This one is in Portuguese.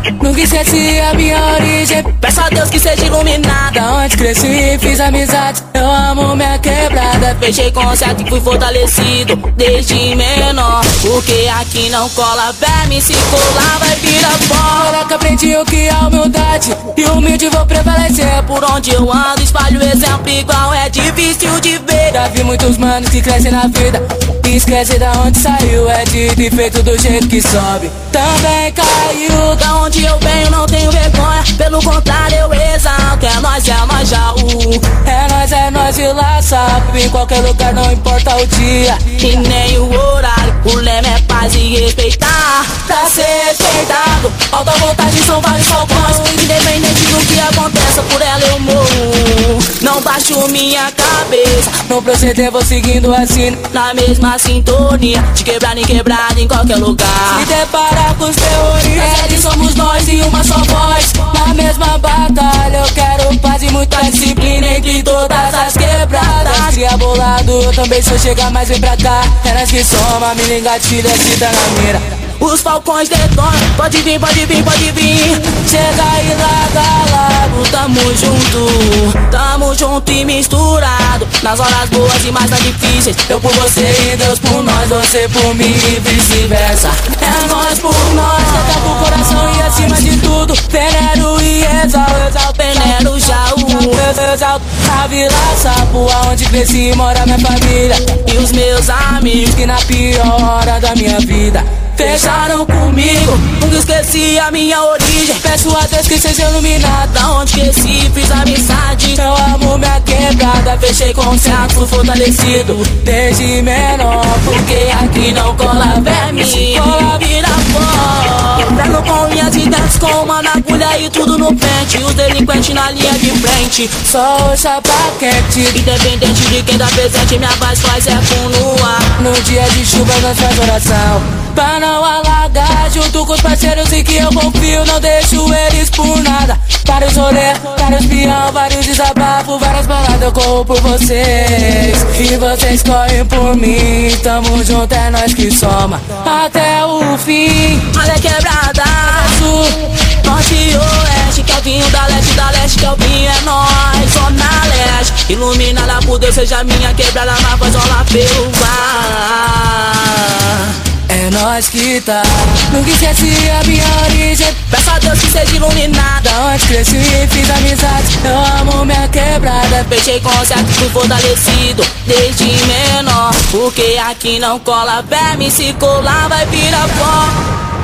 Nunca esqueci a minha origem. Peço a Deus que seja iluminada. Da onde cresci, fiz amizade. Eu amo minha quebrada. Fechei concerto e fui fortalecido desde menor. Porque aqui não cola verme, se colar vai virar pó. Olha que aprendi o que é humildade, e humilde vou prevalecer. Por onde eu ando espalho exemplo igual, é difícil de ver. Já vi muitos manos que crescem na vida e esquece da onde saiu. É dito e feito do jeito que sobe, também caiu. Da onde eu venho não tenho vergonha, pelo contrário eu exalto. É nós já É nós e lá sabe. Em qualquer lugar, não importa o dia e nem o horário. O lema é paz e respeitar, pra ser respeitado. Alta vontade são vários falcões, independente do que aconteça, por ela eu morro. Não baixo minha cabeça, no proceder vou seguindo assim, na mesma sintonia, de quebrada em quebrada em qualquer lugar. Se deparar com os terroristas, eles somos nós e uma só voz. Na mesma batalha eu quero paz e muita disciplina entre todas as quebradas. Se é bolado, eu também sou chegar, mas vem pra cá. É nós que soma, me engatilha, se tá na mira. Os falcões detonam, pode vir, pode vir, pode vir. Chega e larga logo, tamo junto e misturado. Nas horas boas e mais nas difíceis, eu por você e Deus por nós, você por mim e vice-versa. É nós por nós, tenta pro coração e acima de tudo venero e exalto, venero exalto a Vila Sapo, aonde cresci e mora minha família e os meus amigos que na pior hora da minha vida fecharam comigo. Nunca esqueci a minha origem, peço a Deus que seja iluminado. Da onde cresci, fiz amizade. Eu amo minha quebrada, fechei concerto, fui fortalecido desde menor. Porque aqui não cola verme, cola vira pó. Pego com unhas e dentes com uma na agulha e tudo no pente. Os delinquentes na linha de frente, só o chapa quente. Independente de quem dá presente, minha voz faz eco no ar. No dia de chuva nós faz oração pra não alagar, junto com os parceiros em que eu confio, não deixo eles por nada. Vários rolê, vários peão, vários desabafos, várias baladas eu corro por vocês e vocês correm por mim. Tamo junto, é nós que soma até o fim. Olha quebrada, sul, norte e oeste, que é o vinho da leste que é o vinho, é nós, zona leste. Iluminada por Deus, seja minha quebrada, na voz rola pelo ar. É nós que tá, nunca esqueci a minha origem. Peço a Deus que seja iluminada. Da onde cresci e fiz amizade, eu amo minha quebrada. Fechei concerto e fui fortalecido desde menor. Porque aqui não cola verme, se colar vai virar pó.